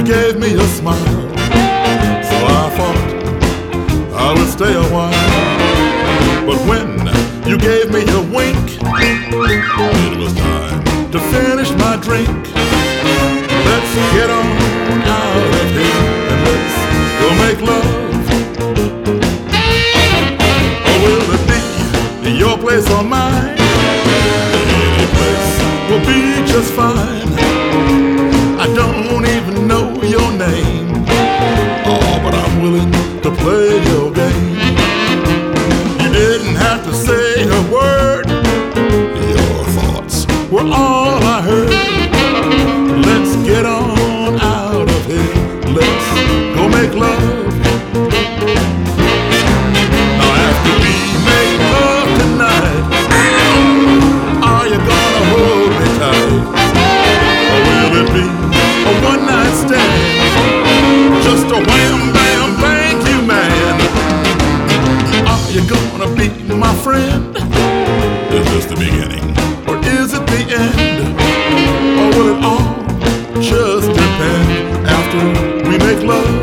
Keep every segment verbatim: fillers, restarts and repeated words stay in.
gave me a smile, so I thought I would stay a while. But when you gave me a wink, it was time to finish my drink. Let's get on out of here and let's go make love. Or will it be your place or mine? Any place will be just fine. I don't even know your name, oh, but I'm willing to play your game. You didn't have to say a word, your thoughts were all I heard. Let's get on out of here, let's go make love. Now after we make love tonight, are you gonna hold me tight? Or will it be a one-night stand, just a wham bam thank you man? Are you gonna be my friend? Is this the beginning or is it the end? Or will it all just depend after we make love?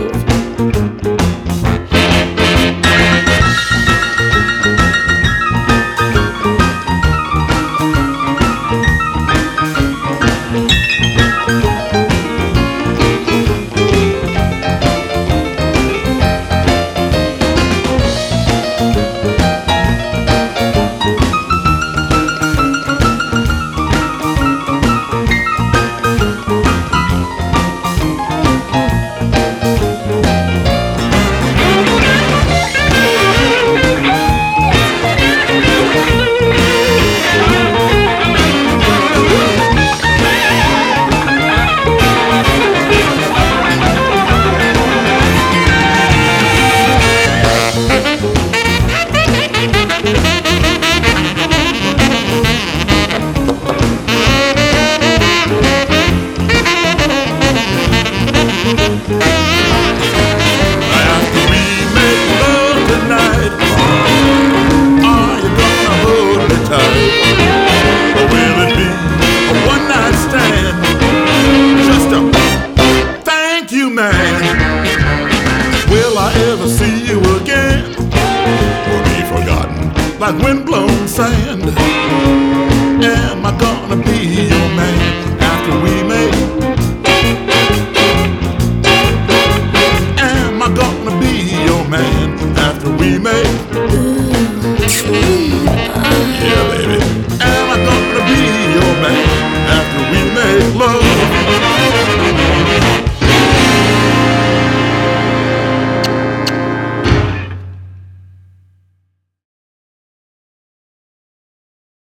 Will I ever see you again, or be forgotten like windblown sand? Am I gonna be your man after we make? Am I gonna be your man after we make? Ooh, ooh.